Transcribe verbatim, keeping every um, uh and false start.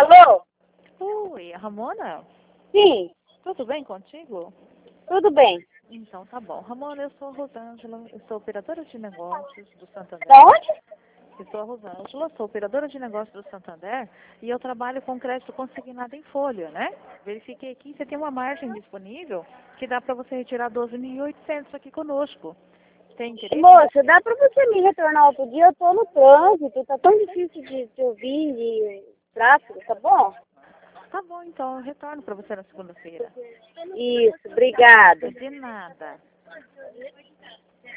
Alô? Oi, Ramona? Sim, Tudo bem contigo? tudo bem. Então tá bom. Ramona, eu sou a Rosângela, eu sou operadora de negócios do Santander. Da onde? Eu sou a Rosângela, sou operadora de negócios do Santander e eu trabalho com crédito consignado em folha, né? Verifiquei aqui, você tem uma margem disponível que dá para você retirar doze mil e oitocentos aqui conosco. Tem interesse? Moça, dá pra você me retornar outro dia? Eu tô no trânsito, tá tão difícil de, de ouvir, de tráfego, tá bom? Tá bom, então eu retorno para você na segunda-feira. Isso, obrigada. De nada.